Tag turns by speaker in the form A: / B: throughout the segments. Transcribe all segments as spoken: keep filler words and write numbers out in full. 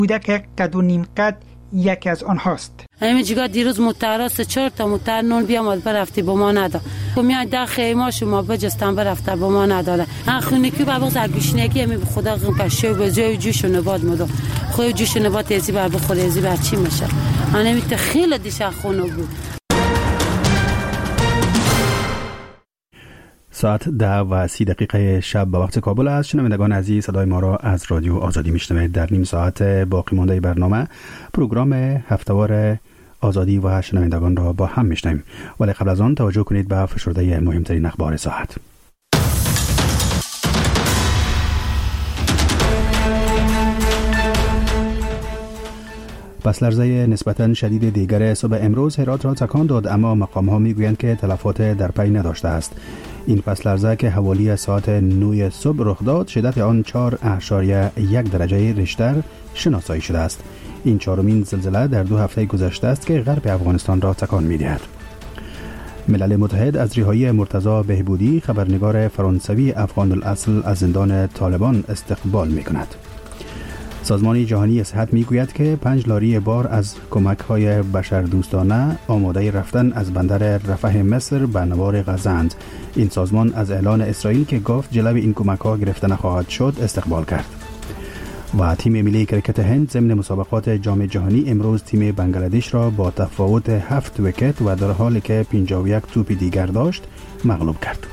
A: کودک قد و نیم قد یکی از آنهاست.
B: همین جگاه دیروز متراس چهار تا متر نون بیامد برفتی با ما نداد. میاد در خیمه شما بجستن برفته با ما نداره. خونی که بابا زرگوشنگی می خدا قشه به جای جوش و نبات مدو. خود جوش و نبات ازی بر بخوره ازی بر چی میشه؟ انا میت خیلی دیش خونه بود.
C: ساعت ده و سی دقیقه شب به وقت کابل است. شنوندگان عزیز، صدای ما را از رادیو آزادی میشنوید. در نیم ساعت باقی مانده برنامه پروگرام هفتهوار آزادی و شنوندگان را با هم میشنویم، ولی قبل از آن توجه کنید به فشرده مهمترین اخبار ساعت. پس لرزه نسبتاً شدید دیگر صبح امروز هرات را تکان داد، اما مقام‌ها میگویند که تلفات در پی نداشته است. این پس لرزه که حوالی ساعت نه صبح رخ داد، شدت آن چهار اعشاریه یک درجه ریشتر شناسایی شده است. این چهارمین زلزله در دو هفته گذشته است که غرب افغانستان را تکان می‌دهد. ملل متحد از رهایی مرتضی بهبودی، خبرنگار فرانسوی افغان الاصل، از زندان طالبان استقبال می‌کند. سازمان جهانی صحت میگوید که پنج لاری بار از کمک‌های بشردوستانه آماده رفتن از بندر رفح مصر به نوار غزه‌اند. این سازمان از اعلان اسرائیل که گفت جلوی این کمک‌ها گرفته نخواهد شد استقبال کرد. و تیم ملی کرکت هند ضمن مسابقات جام جهانی امروز تیم بنگلادش را با تفاوت هفت ویکت و در حالی که پنجاه و یک توپ دیگر داشت مغلوب کرد.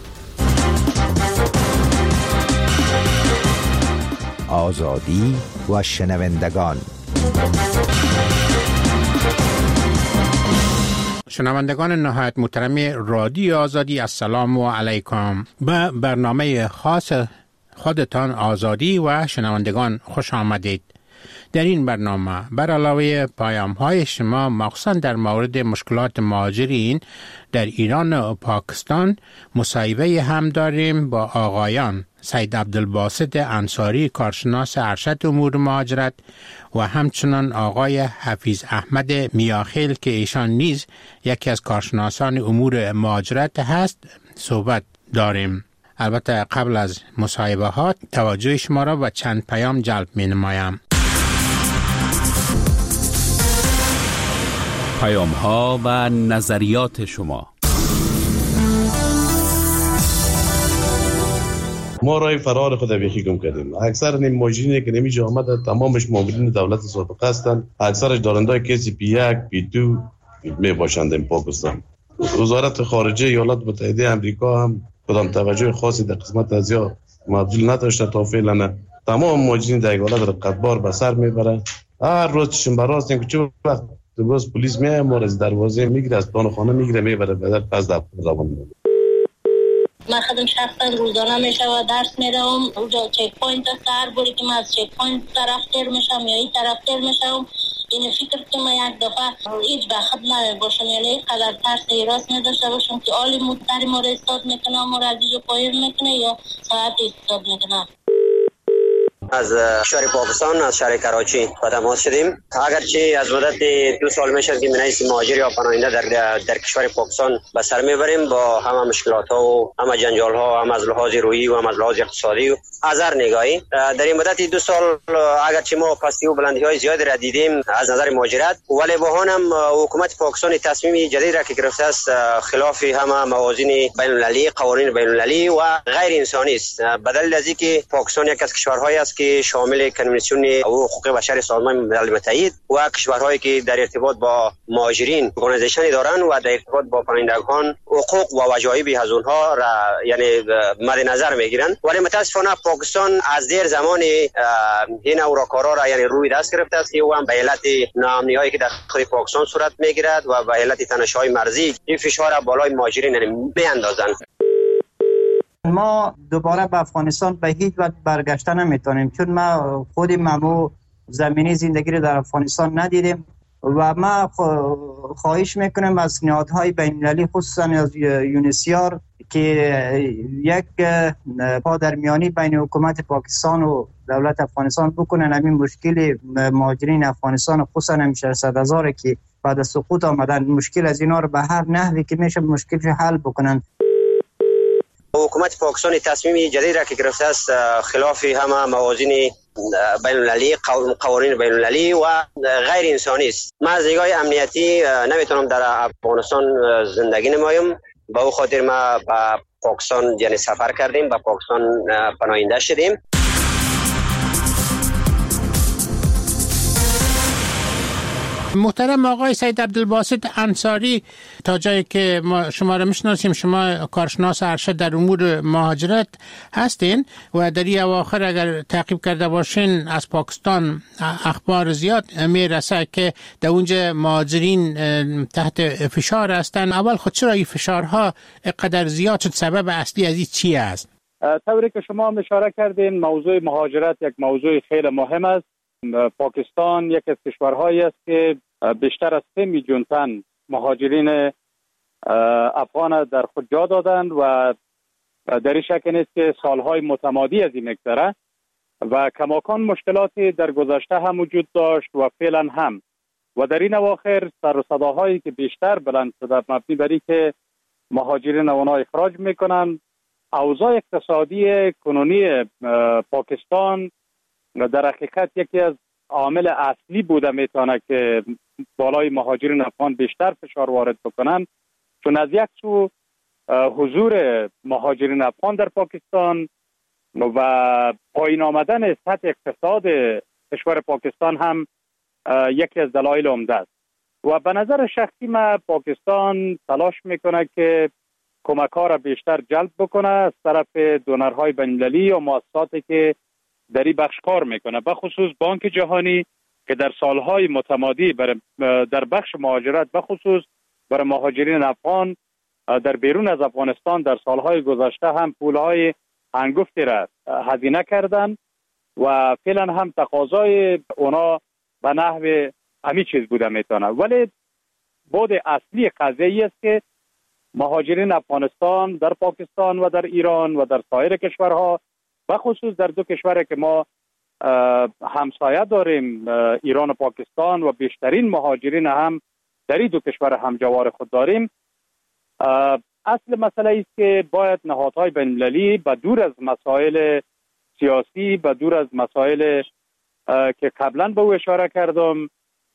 D: آزادی و شنوندگان.
E: شنوندگان نهایت محترم رادیو آزادی، السلام علیکم. به برنامه خاص خودتان آزادی و شنوندگان خوش آمدید. در این برنامه بر علاوه پیام های شما مخصوصا در مورد مشکلات مهاجرین در ایران و پاکستان مصاحبه هم داریم با آقایان سید عبدالباسط انصاری، کارشناس ارشد امور مهاجرت، و همچنان آقای حفیظ احمد میاخیل که ایشان نیز یکی از کارشناسان امور مهاجرت هست صحبت داریم. البته قبل از مصاحبه ها توجه شما را به چند پیام جلب می نمایم.
F: پیام ها و نظریات شما.
G: ما رای فرار خود بیخی گم کردیم. اکثر نیم ماجرینی که نمیشه آمده تمامش مامورین دولت سابقه هستند. اکثرش دارندای کسی پی یک پی دو می باشند این پاکستان. وزارت خارجه ایالات متحده آمریکا هم کدام توجه خاصی در قسمت از یا مبذول نداشته تا فعلا. تمام ماجرین در ایالات رقابت به سر میبره. هر روز شنبه راست که چه وقت باز پلیس میاد ما از دروازه میگیره، از پلان خانه میگیره میبره بعد پس در زبان میاد.
H: من خودم شخصا روزانه میشه و درس میرم. اونجا چک پوینت سر بوری که من از چک پوینت طرف تر میشم یا این طرف تر میشم. این فکر که من یک دفعه هیچ بخد نباشم، یعنی قدر ترس ایراس نداشته باشم که آلی مدتری ما را استاد میکنه، ما را از اینجا پایر میکنه یا ساعت استاد میکنه.
I: از شهر پاکستان، از شهر کراچی با تماس شدیم. اگرچه از مدت دو سال میشه که منیس مهاجر یا پناهنده در در کشور پاکستان به سر میبریم با همه مشکلات ها و همه جنجال ها، هم از لحاظ روحی و هم از لحاظ اقتصادی و از هر نگاهی. در این مدت دو سال اگرچه ما پستی و بلندی های زیادی را دیدیم از نظر مهاجرت، ولی با هم حکومت پاکستان تصمیم جدید را که گرفته است خلاف همه موازین بین المللی، قوانین بین المللی و غیر انسانی است. بدل از اینکه پاکستان یک از کشورهایی است که شامل کنوانسیون حقوق بشر سازمان ملل متحد و کشورهایی که در ارتباط با مهاجرین ارگانیزیشنی دارند و در ارتباط با پناهندگان حقوق و وجایب از اونها را یعنی مد نظر میگیرند، ولی متاسفانه پاکستان از دیر زمان این اوراکارا را یعنی روی دست گرفته است و هم به علت ناامنی‌هایی که در داخل پاکستان صورت میگیرد و به علت تنش‌های مرزی این فشار بالای مهاجرین یعنی میاندازند.
J: ما دوباره به افغانستان به هیچ وجه برگشته نمیتونیم، چون ما خودیم ممو زمینی زندگی رو در افغانستان ندیدیم و ما خواهش میکنیم از نهادهای بین‌المللی خصوصا از یونیسیار که یک پادرمیانی بین حکومت پاکستان و دولت افغانستان بکنن همین مشکل مهاجرین افغانستان خصوصا هم ششصد هزار که بعد از سقوط آمدن مشکل از اینا رو به هر نحوی که میشه مشکل حل بکنن.
I: حکومت پاکستان تصمیم جدید را که گرفته است خلاف همه موازین بین المللی، قوانین بین المللی و غیر انسانی است. ما از نگاه امنیتی نمیتونم در افغانستان زندگی نمایم. به او خاطر ما به پاکستان یعنی سفر کردیم، به پاکستان پناهنده شدیم.
E: محترم آقای سید عبدالباسط انصاری، تا جایی که ما شما را میشناسیم شما کارشناس ارشد در امور مهاجرت هستین و در این اواخر اگر تعقیب کرده باشین از پاکستان اخبار زیاد میرسه که در اونجا مهاجرین تحت فشار هستن. اول خود چرا این فشارها قدر زیاد شد؟ سبب اصلی از این چی است؟
K: طوری که شما اشاره کردین موضوع مهاجرت یک موضوع خیلی مهم است. پاکستان یک از کشورهایی است که بیشتر از سه میلیون تن مهاجرین افغان در خود جا دادند و در این شک نیست که سالهای متمادی از این مگذره و کماکان مشکلاتی در گذشته هم وجود داشت و فعلا هم و در این اواخر سر و صداهایی که بیشتر بلند شده مبنی بر اینکه مهاجرین اونا اخراج میکنن. اوضاع اقتصادی کنونی پاکستان در حقیقت یکی از عامل اصلی بوده میتونه که بالای مهاجرین افغان بیشتر فشار وارد بکنن، چون از یک سو حضور مهاجرین افغان در پاکستان و پایین آمدن سطح اقتصاد کشور پاکستان هم یکی از دلایل عمده است و به نظر شخصی من پاکستان تلاش میکنه که کمک‌ها را بیشتر جلب بکنه از طرف دونرهای بین‌المللی و مؤسساتی که در این بخش کار میکنه، به خصوص بانک جهانی که در سالهای متمادی در بخش مهاجرت به خصوص برای مهاجرین افغان در بیرون از افغانستان در سالهای گذشته هم پولهای هنگفتی را هزینه کردن و فعلا هم تقاضای اونا به نحو همین چیز بوده میتونه. ولی بود اصلی قضیه است که مهاجرین افغانستان در پاکستان و در ایران و در سایر کشورها به خصوص در دو کشوری که ما همسایه داریم ایران و پاکستان و بیشترین مهاجرین هم در این دو کشور همجوار خود داریم، اصل مسئله است که باید نهادهای بین‌المللی به دور از مسائل سیاسی، به دور از مسائل که قبلا به او اشاره کردم،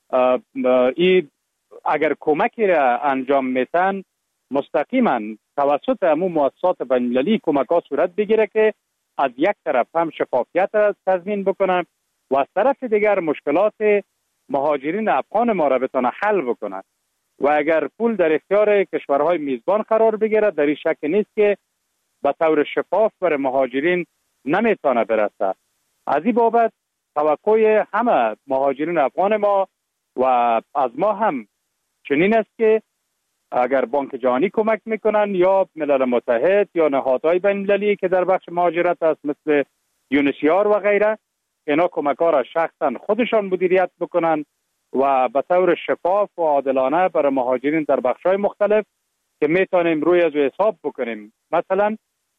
K: این اگر کمکی را انجام میتن مستقیما توسط همون مؤسسات بین‌المللی کمک ها صورت بگیره که از یک طرف هم شفافیت را تضمین بکنن و از طرف دیگر مشکلات مهاجرین افغان ما را بتونه حل بکنن و اگر پول در اختیار کشورهای میزبان قرار بگیره در این شک نیست که به طور شفاف برای مهاجرین نمیتونه برسه. از این بابت توقع همه مهاجرین افغان ما و از ما هم چنین است که اگر بانک جهانی کمک میکنن یا ملل متحد یا نهادهای بین‌المللی که در بخش مهاجرت است مثل یونیسیار و غیره، اینا کمک ها را شخصا خودشان مدیریت بکنن و به طور شفاف و عادلانه برای مهاجرین در بخش های مختلف که میتونیم روی از حساب بکنیم، مثلا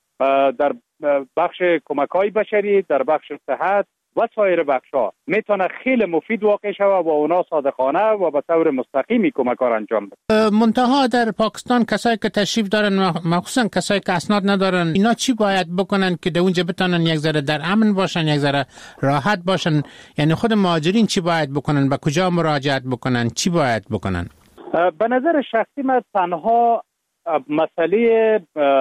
K: در بخش کمک های بشری، در بخش صحت و سایر بخش‌ها میتونه خیلی مفید واقع شود و اونا صادقانه و به طور مستقیمی کمک ها انجام بده.
E: منتها در پاکستان کسایی که تشریف دارن مخصوصا کسایی که اسناد ندارن اینا چی باید بکنن که در اونجا بتونن یک ذره در امن باشن، یک ذره راحت باشن؟ یعنی خود مهاجرین چی باید بکنن؟ به کجا مراجعت بکنن؟ چی باید بکنن؟
K: به نظر شخصی من تنها مسئله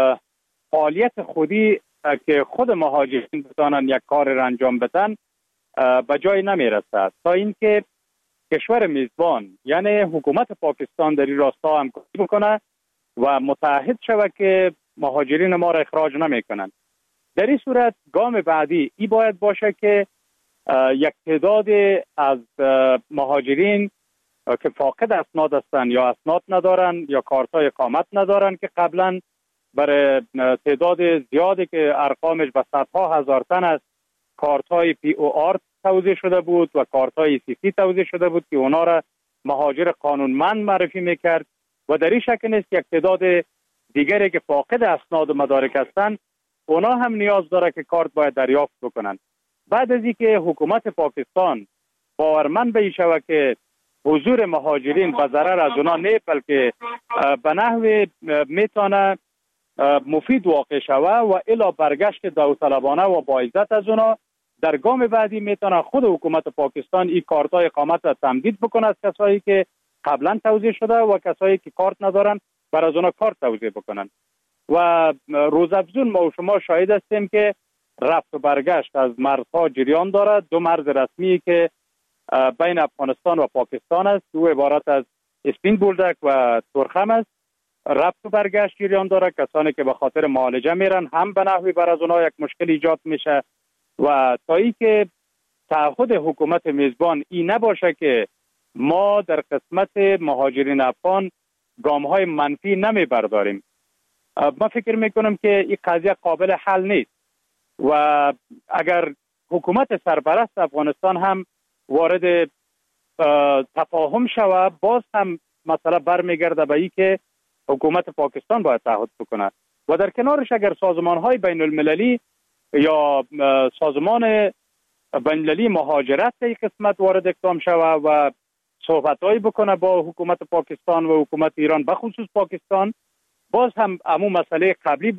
K: فعالیت خودی که خود مهاجرین بتانن یک کار را انجام بدن به جای نمیرسد تا اینکه کشور میزبان یعنی حکومت پاکستان در این راستا همکاری بکنه و متعهد شود که مهاجرین ما را اخراج نمیکنن. در این صورت گام بعدی ای باید باشه که یک تعداد از مهاجرین که فاقد اسناد هستند یا اسناد ندارن یا کارتای اقامت ندارن که قبلا برای تعداد زیادی که ارقامش به صدها هزار تن است کارتای پی او آر توزیع شده بود و کارتای سی سی توزیع شده بود که اونا را مهاجر قانونمند معرفی میکرد و در این شک نیست یک تعداد دیگری که فاقد اسناد و مدارک هستند اونا هم نیاز داره که کارت باید دریافت بکنن. بعد از اینکه حکومت پاکستان باورمند به این شود که حضور مهاجرین به ضرر از اونا نه بلکه به نحو میتونه مفید واقع شوه و الا برگشت داوطلبانه و با عزت از اونا در گام بعدی میتونه خود حکومت پاکستان این کارت‌های اقامت را تمدید بکنه از کسایی که قبلا توزیع شده و کسایی که کارت ندارن بر از اونا کارت توزیع بکنن. و روزافزون ما و شما شاهد هستیم که رفت و برگشت از مرزها جریان دارد. دو مرز رسمی که بین افغانستان و پاکستان است، دو عبارت از اسپین بولدک و تورخم است. رفت و برگشت جریان دارد. کسانی که به خاطر معالجه میرن هم به نحوی بر از اونها یک مشکل ایجاد میشه و تا ای که تعهد حکومت میزبان این نباشه که ما در قسمت مهاجرین افغان گام های منفی نمی برداریم، من فکر میکنم که این قضیه قابل حل نیست و اگر حکومت سرپرست افغانستان هم وارد تفاهم شوه، باز هم مسئله برمیگرده به این که حکومت پاکستان باید تعهد بکنه و در کنارش اگر سازمان های بین المللی یا سازمان بین المللی مهاجرت در این قسمت وارد اقدام شوه و صحبت‌هایی بکنه با حکومت پاکستان و حکومت ایران به خصوص پاکستان، باز هم امو مسئله قبلی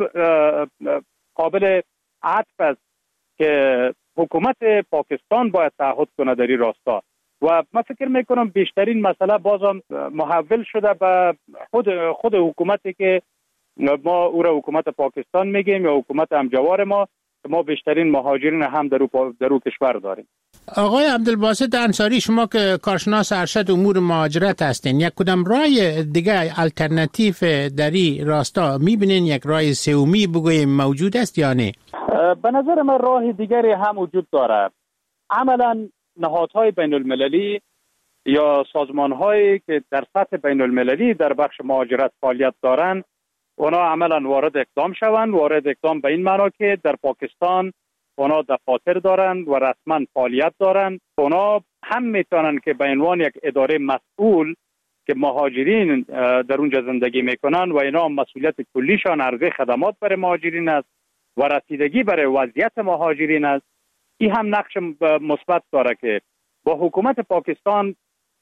K: قابل عطف است که حکومت پاکستان باید تعهد کنه در این راستا و من فکر میکنم بیشترین مسئله بازم محول شده به خود خود حکومتی که ما او را حکومت پاکستان میگیم یا حکومت همجوار ما، ما بیشترین مهاجرین هم در او کشور داریم.
E: آقای عبدالباسط انصاری، شما که کارشناس ارشد امور مهاجرت هستین، یک کدام راه دیگه الटरनेटिव در این راستا میبینین؟ یک راه سومی بگویم موجود است یا نه؟
K: به نظر من راه دیگری هم وجود داره. عملا نهادهای بین المللی یا سازمانهایی که در سطح بین المللی در بخش مهاجرت فعالیت دارن، اونا عملا وارد اقدام شوند. وارد اقدام به این معنا که در پاکستان اونا دفاتر دارن و رسما فعالیت دارن. اونا هم میتونن که به عنوان یک اداره مسئول که مهاجرین در اونجا زندگی میکنن و اینا مسئولیت کلیشان عرضه خدمات برای مهاجرین است و رسیدگی برای وضعیت مهاجرین است. این هم نقش مثبت داره که با حکومت پاکستان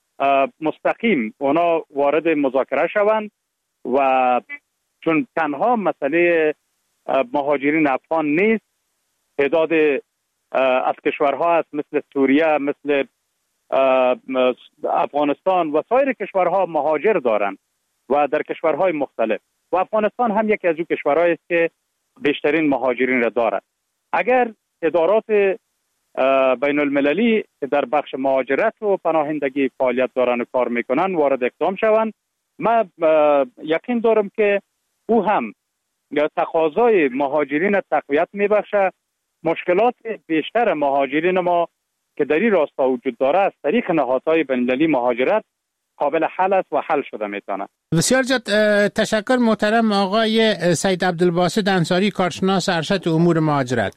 K: مستقیم اونا وارد مذاکره شوند و چون تنها مسئله مهاجرین افغان نیست، تعداد از کشورها هست مثل سوریه، مثل افغانستان و سایر کشورها مهاجر دارند و در کشورهای مختلف و افغانستان هم یکی از اون کشورهایی است که بیشترین مهاجرین را دارد. اگر ادارات بین المللی که در بخش مهاجرت و پناهندگی فعالیت دارن و کار میکنن وارد اقدام شوند، من یقین دارم که او هم تقاضای مهاجرین تقویت میبخشه. مشکلات بیشتر مهاجرین ما که در این راستا وجود داره از طریق نهادهای بین المللی مهاجرت قابل حل است و حل شده میتونه.
E: بسیار زیاد تشکر محترم آقای سید عبدالباسط انصاری، کارشناس ارشد امور مهاجرت.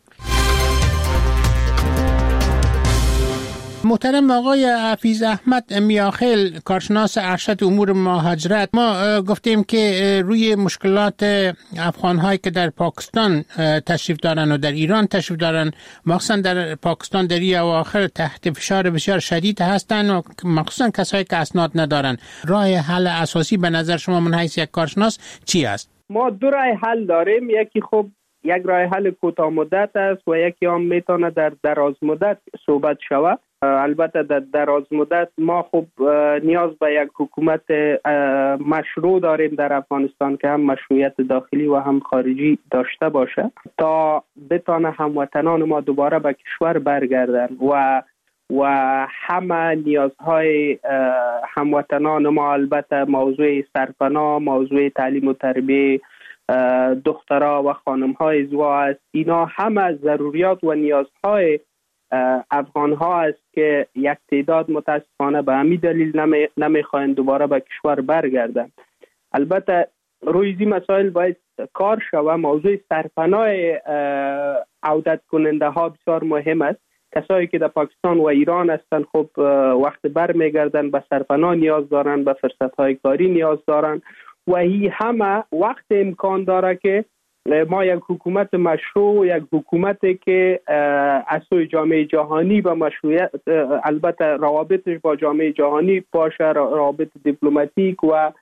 E: محترم آقای حفیظ احمد میاخیل، کارشناس ارشد امور مهاجرت، ما گفتیم که روی مشکلات افغان‌هایی که در پاکستان تشریف دارن و در ایران تشریف دارن، مخصوصا در پاکستان در این اواخر تحت فشار بسیار شدید هستن و مخصوصا کسایی که اسناد ندارن. راه حل اساسی به نظر شما من حیث یک کارشناس چی است؟
L: ما دو راه حل داریم. یکی خب یک راه حل کوتاه مدت است و یکی هم میتونه در دراز مدت صحبت شود. البته در دراز مدت ما خب نیاز به یک حکومت مشروع داریم در افغانستان که هم مشروعیت داخلی و هم خارجی داشته باشه تا بتانه هموطنان ما دوباره به کشور برگردن و و همه نیازهای هموطنان ما، البته موضوع سرپناه، موضوع تعلیم و تربیه دخترها و خانم‌های ازدواج است. اینا همه ضروریات و نیازهای افغان ها است که یک تعداد متاسفانه به همین دلیل نمی نمیخواهند دوباره به کشور برگردند. البته روی این مسائل باید کار شود. موضوع سرپناه عودت کننده ها بسیار مهم است. کسایی که در پاکستان و ایران هستند خب وقت بر میگردند به سرپناه نیاز دارند، به فرصت های کاری نیاز دارند و این همه وقت امکان داره که ما یک حکومت مشروع، یک حکومتی که از سوی جامعه جهانی با مشروعیت، البته روابطش با جامعه جهانی باشه، روابط دیپلماتیک و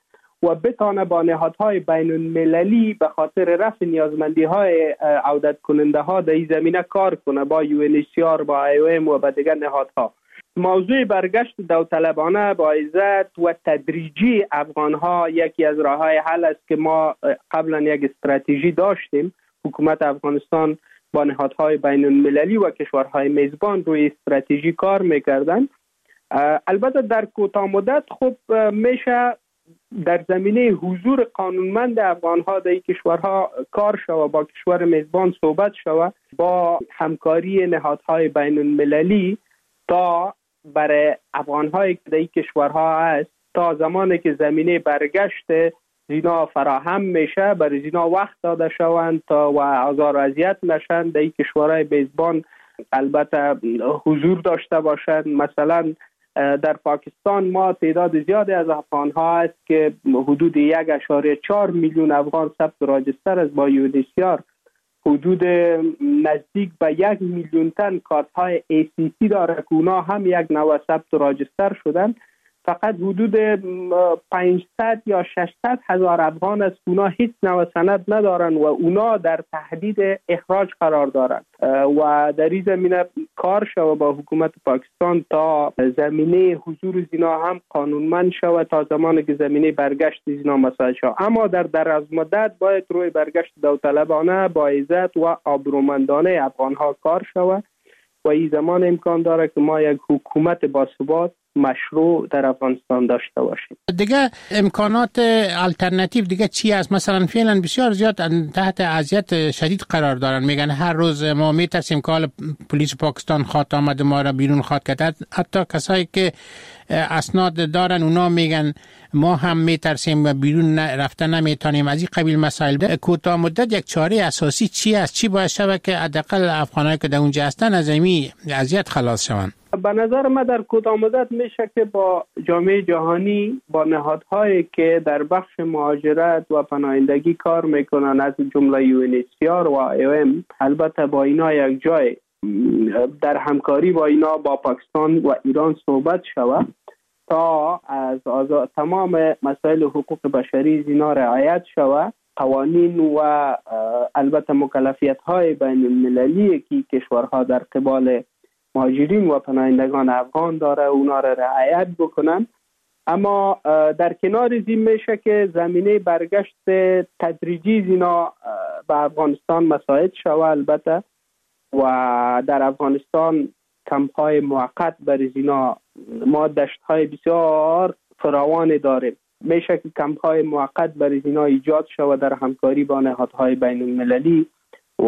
L: و بتانه با نهادهای بین المللی به خاطر رفع نیازمندی های عودت کننده ها در این زمینه کار کنه، با یو ان اچ سی آر، با آی او ام و با دیگر نهادها. موضوع برگشت داوطلبانه با عزت و تدریجی افغان ها یکی از راه های حل است که ما قبلا یک استراتژی داشتیم. حکومت افغانستان با نهادهای بین المللی و کشورهای میزبان روی استراتژی کار میکردن. البته در کوتاه مدت خب میشه در زمینه حضور قانونمند افغان ها در این کشورها کار شود، با کشور میزبان صحبت شود، با همکاری نهادهای بین المللی تا برای افغان هایی که در این کشورها هست تا زمانی که زمینه برگشت زینا فراهم میشه برای زینا وقت داده شوند تا و آزار و اذیت نشن در این کشورهای میزبان البته حضور داشته باشند. مثلا در پاکستان ما تعداد زیادی از افغان ها هست که حدود یک اشاره چهار میلیون افغان ثبت و راجستر است با یو ان اچ سی آر. حدود نزدیک به یک میلیون تن کارت های ای سی سی داره که اونا هم یک نوع ثبت و راجستر شدن. فقط حدود پانصد یا ششصد هزار افغان است اونا هیچ نوع سند ندارن و اونا در تهدید اخراج قرار دارند و در این زمینه کار شود با حکومت پاکستان تا زمینه حضور زینا هم قانونمند شود تا زمانی که زمینه برگشت زینا مساعد شود. اما در دراز مدت باید روی برگشت داوطلبانه با عزت و آبرومندانه افغان ها کار شود و این زمان امکان داره که ما یک حکومت باثبات مشروع در افغانستان داشته باشیم.
E: دیگه امکانات الटरनेटिव دیگه چی است؟ مثلا فعلا بسیار زیاد تحت اذیت شدید قرار دارن، میگن هر روز ما میترسیم که پلیس پاکستان خواهد آمد ما را بیرون خواهد کرد. حتی کسایی که اسناد دارن اونا میگن ما هم میترسیم و بیرون رفتن نمیتونیم. از این قبیل مسائل کوتاه مدت یک چاره اساسی چی است؟ چی باید شود که حداقل افغانایی که در اونجا هستن از این اذیت خلاص شوند؟
L: به نظر من در کوتاه مدت میشه که با جامعه جهانی، با نهادهایی که در بخش مهاجرت و پناهندگی کار میکنن از جمله یو ان اچ سی آر و آی او ام، البته با اینا یک جای در همکاری با اینا با پاکستان و ایران صحبت شود تا از آزاد تمام مسائل حقوق بشری اینا رعایت شود. قوانین و البته مکلفیت های بین المللی که کشورها در قبال مهاجرین و پناهندگان افغان داره اونا را رعایت بکنن. اما در کنار این میشه که زمینه برگشت تدریجی اینا به افغانستان مساعد شود. البته و در افغانستان کمپ های موقت برای اینا ما دشت های بسیار فراوان داریم. میشه که کمپ های موقت برای اینا ایجاد شود در همکاری با نهادهای بین المللی و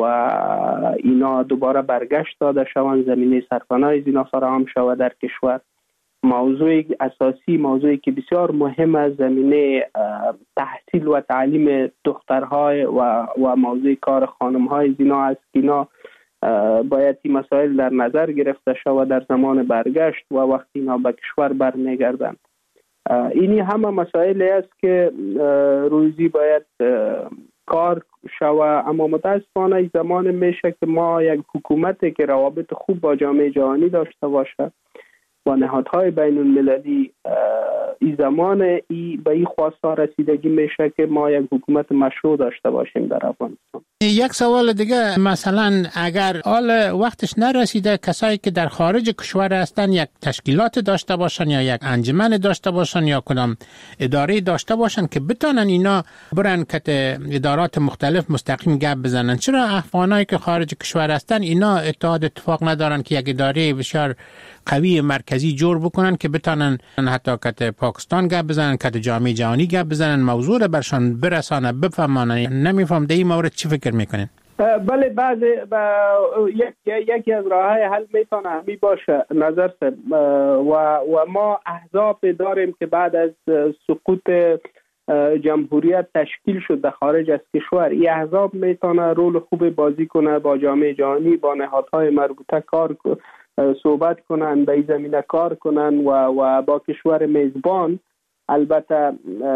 L: اینا دوباره برگشت داده شوند، زمینه سرپناه اینا فراهم شود در کشور. موضوع اساسی، موضوعی که بسیار مهم است، زمینه تحصیل و تعلیم دخترهای و و موضوع کار خانمهای اینا است که اینا باید این مسائل در نظر گرفته شود در زمان برگشت و وقتی اینا به کشور برمیگردند. اینی همه مسائلی است که روزی باید کار شوه. اما متاسفانه این زمان میشه که ما یک حکومتی که روابط خوب با جامعه جهانی داشته باشه و نهادهای بین المللی این زمان ای به این خواسته رسیدگی میشه که ما یک حکومت مشروع داشته باشیم در افغانستان.
E: یک سوال دیگه، مثلا اگر حال وقتش نرسیده کسایی که در خارج کشور هستن یک تشکیلات داشته باشن یا یک انجمن داشته باشن یا کدام اداره داشته باشن که بتونن اینا برن که ادارات مختلف مستقیم گپ بزنن، چرا افغانایی که خارج کشور هستن اینا اتحاد اتفاق ندارن که یک اداره بسیار قوی مرکزی جور بکنن که بتونن حتی که پاکستان گپ بزنن، که جامعه جهانی گپ بزنن، موضوع رو برشان برسانه، بفهمانن؟ نمیفهم در این مورد چی فکر میکنین؟
L: بله، بعض یک یکی از راههای حل میتونه همی باشه نظر سم و و ما احزاب داریم که بعد از سقوط جمهوریت تشکیل شد در خارج از کشور. این احزاب میتونه رول خوب بازی کنه، با جامعه جهانی، با نهادهای مربوطه کار صحبت کنن، به این زمینه کار کنن و و با کشور میزبان البته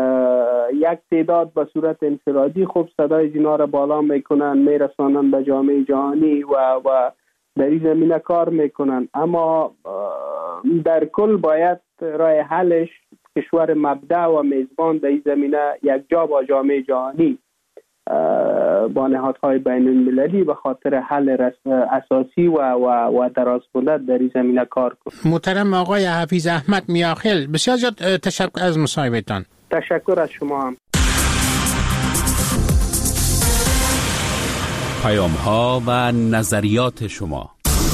L: یک تعداد به صورت انفرادی خوب صدای اینا را بالا میکنن، میرسانن به جامعه جهانی و و در این زمینه کار میکنن. اما در کل باید راه حلش کشور مبدأ و میزبان در این زمینه یک جا با جامعه جهانی با نهادهای بین المللی به خاطر حل اساسی و و و دراز مدت در این زمینه کار کنیم.
E: محترم آقای حفیظ احمد میاخیل، بسیار زیاد تشکر از مصاحبهتان.
L: تشکر از شما هم.
F: پیام ها و نظریات شما.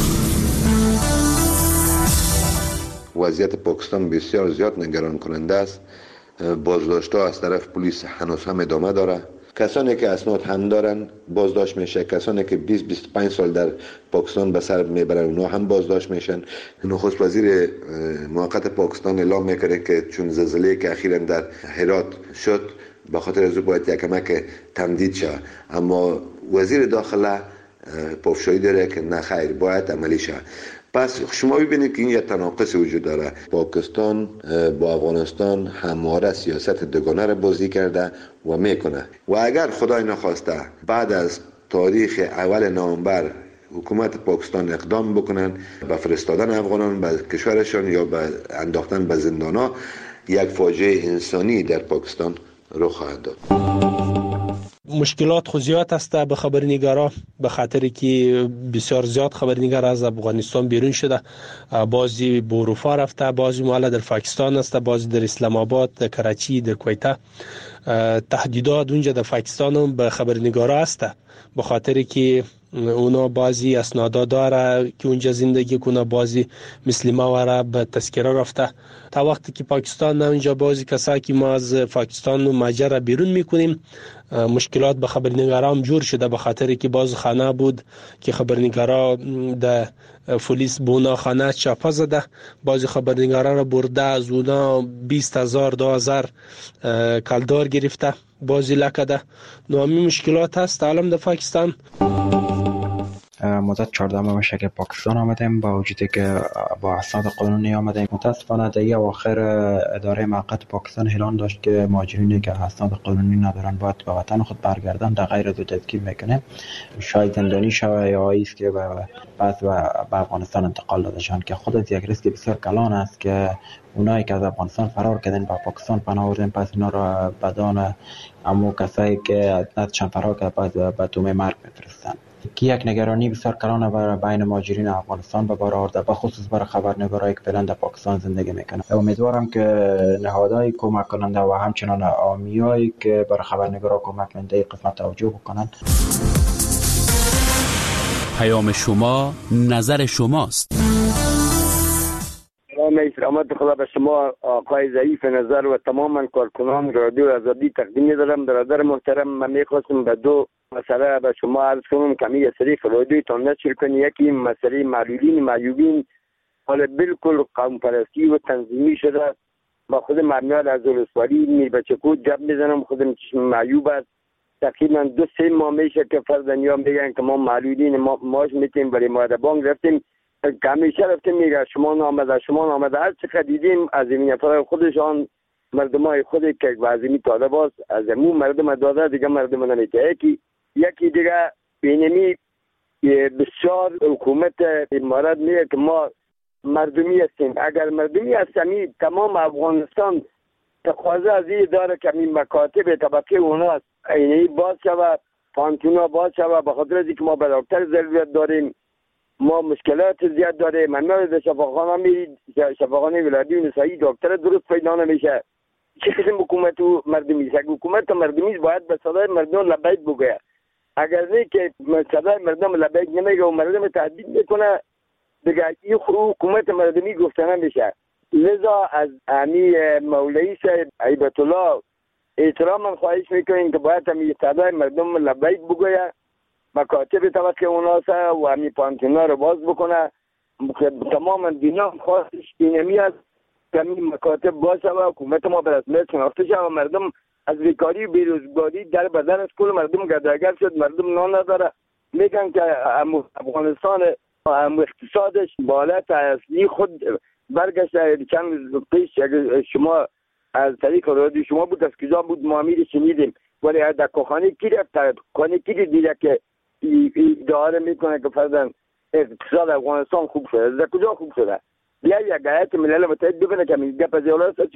M: وضعیت پاکستان بسیار زیاد نگران کننده است. بازداشت‌ها از طرف پلیس هنوز هم ادامه داره. کسانی که اسناد هم دارن بازداشت میشه، کسانی که بیست بیست و پنج سال در پاکستان به سر میبرن اونا هم بازداشت میشن. نخست وزیر موقت پاکستان اعلام میکنه که چون زلزله که اخیراً در هرات شد به خاطر از او باید یکمک تمدید شود، اما وزیر داخله پافشاری داره که نه خیر، باید عملی شود. پس شما ببینید که این یک تناقض وجود داره. پاکستان با افغانستان همواره سیاست دوگانه را بازی کرده و میکنه و اگر خدای نخواسته بعد از تاریخ اول نوامبر حکومت پاکستان اقدام بکنن به فرستادن افغانان به کشورشان یا به انداختن به زندانها، یک فاجعه انسانی در پاکستان رخ خواهد داد.
N: مشکلات خو زیاد است به خبرنگارا، به خاطر که بسیار زیاد خبرنگار از افغانستان بیرون شده، بعضی به اروپا رفته، بعضی مال در پاکستان است، بعضی در اسلام آباد، در کراچی، در کویته. تهدیدات اونجا در پاکستان هم به خبرنگارا است، به خاطر که اونا بعضی اسنادا داره که اونجا زندگی کنه، بعضی مثل ما وره به تذکره رفته. تا وقتی که پاکستان اونجا بعضی کسایی که ما از پاکستان و ماجرا بیرون میکنیم، مشکلات به خبرنگارا هم جور شده، به خاطر که باز خانه بود که خبرنگارا در پلیس بونا خانه چاپا زده، بعضی خبرنگارا را برده، از اونا بیست هزار دو هزار کالدار گرفته، بعضی لکده. نامی مشکلات هست عالم در پاکستان.
O: مدت چهارده ماه میشه که پاکستان آمدیم، با وجودی که با اسناد قانونی آمدیم. متاسفانه در اواخر اداره موقت پاکستان اعلان داشت که مهاجرینی که اسناد قانونی ندارن باید به وطن خود برگردن، در غیر دو تدکیل میکنه، شاید زندانی شوه یا ایست که بعد به افغانستان انتقال داده شون، که خود از یک ریسک بسیار کلان است که اونایی که از افغانستان فرار کردن با پاکستان پناه بردن، پس اینا را بدان امو کسایی که نداشتن فرار کردن به تومه مرگ میفرستن، که یک نگرانی بسیار کلان برای بین مهاجرین افغانستان به بار آورده، به خصوص برای خبرنگارایی که فعلا در پاکستان زندگی میکنن. امیدوارم که نهادهای کمک کننده و همچنان عامیایی که برای خبرنگارا کمک میکنند این قسمت توجه بکنند.
F: پیام شما، نظر شماست.
P: سلام سلامت خدا به شما آقای ضعیف نظر و تماما کارکنان رادیو آزادی تقدیم می‌دارم. برادر محترم، من می‌خواستم به دو مسئله به شما عرض کنم که می سریف رادیو تان نشر کنی. یکی مسئله معلولین معیوبین حالا بالکل قوم پرستی و تنظیمی شده. با خود مرمیال از ولسوالی می بچه کود جب میزنم، خودم چشم معیوب است. تقریبا دو سه ماه میشه که فردانیان بگن که ما معلولین ما ماش میتیم برای ماده بانک رفتیم، که همیشه رفتیم میگه شما نامده شما نامده. هر چقدر دیدیم از این نفر خودشان مردمای خود که وازمی طالب است از امون مردم داده دیگه مردم نمیته. یکی یکی دیگه بینمی بسیار حکومت امارات میگه که ما مردمی هستیم. اگر مردمی هستیم تمام افغانستان تقاضا از این داره که این مکاتب طبقه اوناست اینی باز شود، پانتونا باز شود، به خاطر از اینکه ما به دکتر ضرورت داریم، ما مشکلات زیاد داره. من میاد شفاخانه می شفاخانه ولادی نسایی دکتر درست پیدا نمیشه. چه قسم حکومت و مردمی است؟ حکومت مردمی باید به صدای مردم لبیک بگه. اگر نه که صدای مردم لبیک نمیگه و مردم تهدید میکنه دیگه این حکومت مردمی گفته نمیشه. لذا از امی مولوی صاحب هیبت الله احترام خواهش میکنیم که باید همی صدای مردم لبیک بگه، مکاتب طبقه اوناسه و همی پانتونا رو باز بکنه. تمام دنیا خواستش اینمی است که همی مکاتب باز شود، حکومت ما به رسمیت شناخته شود. مردم از بیکاری و بیروزگاری در بدن از کل مردم گداگر شد، مردم نان نداره. میگن که افغانستان اقتصادش بالات اصلی خود برگشته. چند پیش شما از طریق رادیو شما بود از کجا بود ما امیر شنیدیم، ولی در کوخانه کی رفت؟ کوخانه کی دیده که اداره میکنه که فرضاً اقتصاد افغانستان خوب شده؟ از کجا خوب شده؟ بیا یک هیئت ملل متحد ببینه که میگه پذیرا است که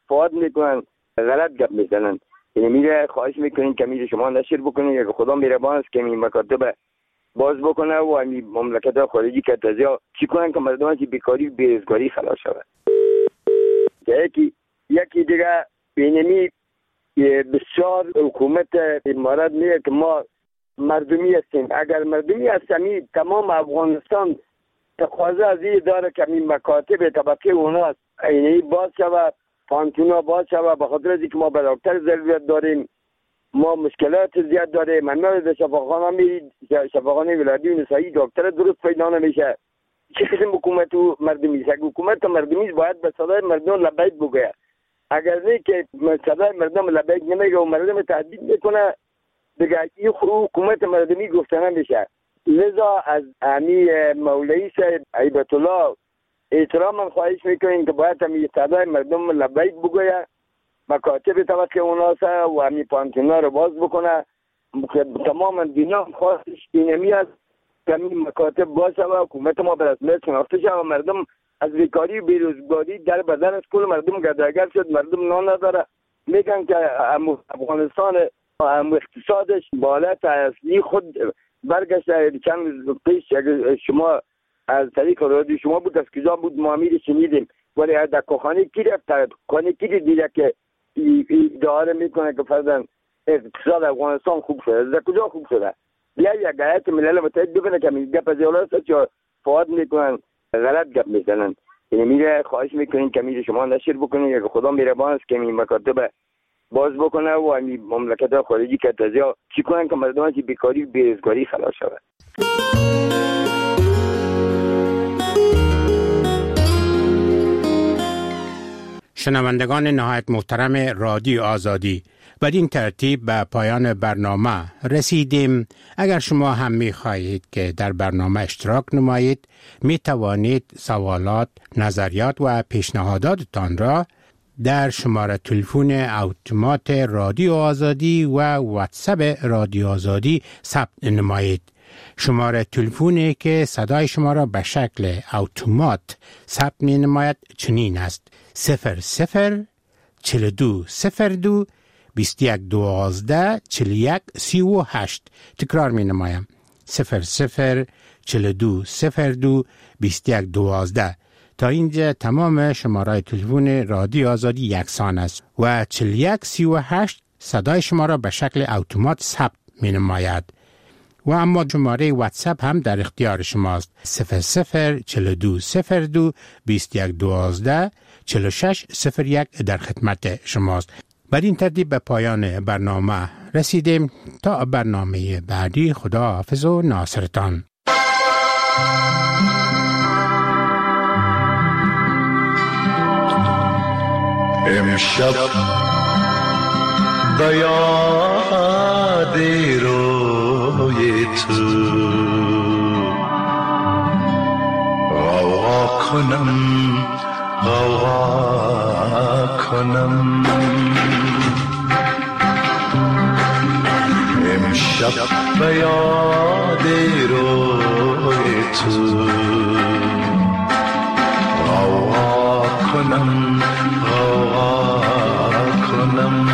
P: فواد میکنن غلط گپ میزنن. یعنی میره خواهش میکنین که میره شما نشر بکنین یا خدا مهربان است که این مکاتب باز بکنه و این مملکت خارجی که تازه چی کنن که مردم که بیکاری و بیروزگاری خلاص شود. یکی یکی دیگه بینمی بسیار حکومت امارات میگه که ما مردمی هستیم. اگر مردمی هستیم تمام افغانستان تقاضا از این داره که این مکاتب طبقه اوناست یعنی باز شود، پانتونا باز شود، به خاطر از اینکه ما به دکتر ضرورت داریم، ما مشکلات زیاد داریم. من در شفاخانه میرید، شفاخانه ولایتی و نسایی دکتر درست پیدا نمیشه. چه قسم حکومت و مردمی است؟ حکومت مردمی باید به صدای مردم لبیک بگه. اگر نه که صدای مردم لبیک نمیگه و مردم تهدید میکنه دیگه این حکومت مردمی گفته نمیشه. لذا از امی مولوی صاحب هیبت الله احترام خواهش میکنیم که باید همی صدای مردم لبیک بگه، مکاتب طبقه اوناسه و همی پانتونا رو باز بکنه. تمام دینا خواستش اینمی است که همی مکاتب باز شود، حکومت ما به رسمیت شناخته شود و مردم از بیکاری و بیروزگاری در بدن از کل مردم گردرگر شد. مردم نان نداره. میگن که افغانستان هم اقتصادش بالات اصلی خود برگشته. چند پیش شما از طریق رادیو شما بود از کجا بود ما میری شنیدیم، ولی در کوخانه کی رفت؟ کوخانه کی دیده که اداره میکنه که فرضاً اقتصاد افغانستان خوب شده؟ در کجا خوب شده؟ بیا یک هیئت ملل متحد ببینه که این گپ از اولاد است یا فواد میکنن غلط گپ میزنن. یعنی میره خواهش میکنین که میره شما نشر بکنین یا خدا مهربان است که این مکاتب باز بکنه و این مملکت خارجی که تازه چی کنن که مردم که بیکاری و بیروزگاری خلاص شود.
E: شنوندگان نهایت محترم رادیو آزادی، بدین ترتیب به پایان برنامه رسیدیم. اگر شما هم می خواهید که در برنامه اشتراک نمایید، می توانید سوالات، نظریات و پیشنهاداتتان را در شماره تلفن اتومات رادیو آزادی و واتساپ رادیو آزادی ثبت نمایید. شماره تلفنی که صدای شما را به شکل اتومات ثبت می نماید چنین است: صفر صفر چل دو صفر دو بیست یک دوازده چل یک سی و هشت. تکرار می نمایم: صفر صفر چل دو صفر دو بیست یک دوازده. تا اینجا تمام شماره تلفن رادیو آزادی یکسان است و چل یک سی و هشت صدای شما را به شکل اتومات ثبت می نماید. و اما شماره واتساپ هم در اختیار شماست: صفر صفر چل دو صفر دو بیست یک دوازده چل شش صفر یک در خدمت شماست. بعد این ترتیب به پایان برنامه رسیدیم. تا برنامه بعدی، خدا حافظ و ناصرتان.
Q: امشب به یاد روی تو غوغا کنم غوغا کنم. امشب به یاد روی تو غوغا کنم غوغا کنم.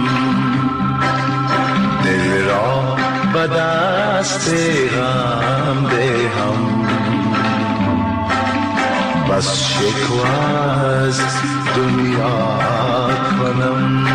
Q: دل را به دست غم دهم، بس شکوه از دنیا کنم.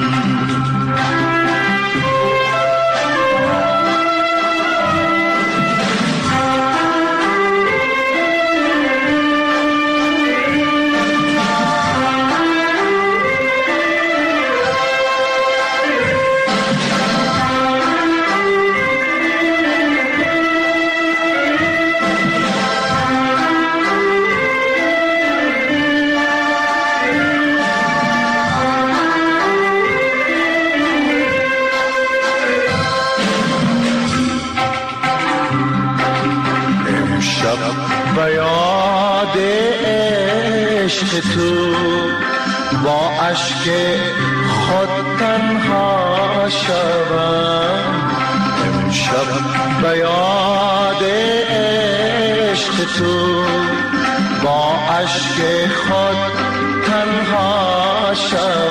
Q: تو با اشک خود تنها شوم. امشب به یاد عشق تو با اشک خود تنها شوم.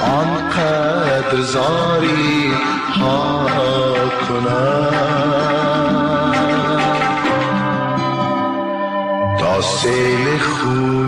Q: آنقدر زاری ها کنم تا سیل خون